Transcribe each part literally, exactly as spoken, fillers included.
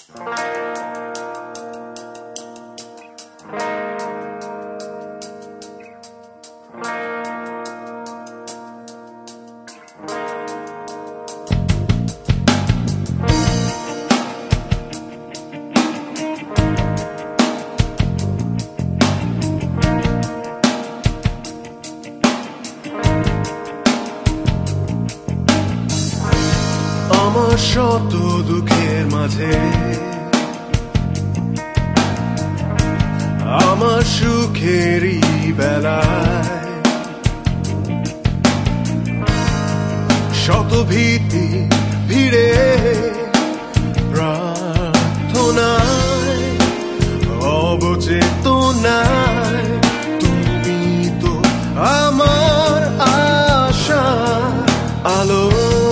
আমার শত দুঃখের মাঝে আমার সুখেরই বেলায় শত ভীতি ভিড়ে প্রার্থনায় অবচেতনায় তুমি তো আমার আশা আলো।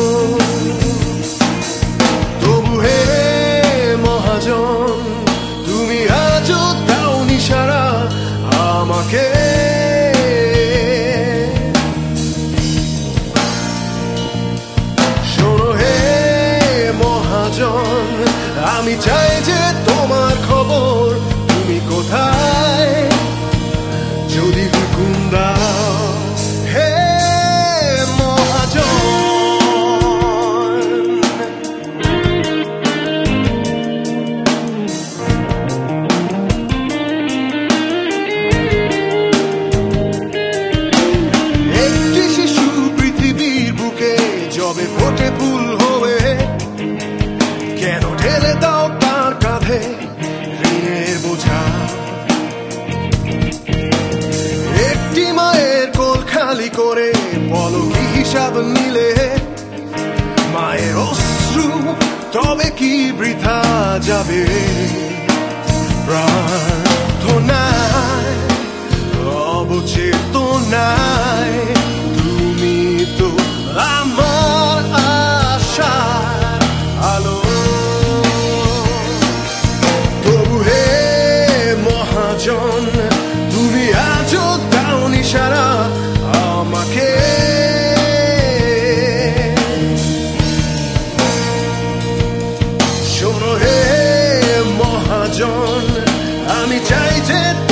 তুমি আজও দাওনি সারা আমাকে, শোনো হে মহাজন, আমি চাই যে তোমার খবর, তুমি কোথায় যদি হুকুম দাও হে মহাজন। যবে ফোটে ফুল হয়ে কেন ঢেলে দাও তার কাঁধে ঋণের বোঝা? একটি মায়ের কোল খালি করে বলো কি হিসাব নিলে মায়ের অশ্রু তবে কি বৃথা যাবে? প্রার্থনায় অবচেতনায় তুমি তো আমার আশা আলো। তবু হে মহাজন, তুমি আজও দাওনি সারা আমাকে, শোনো হে মহাজন, আমি চাই যে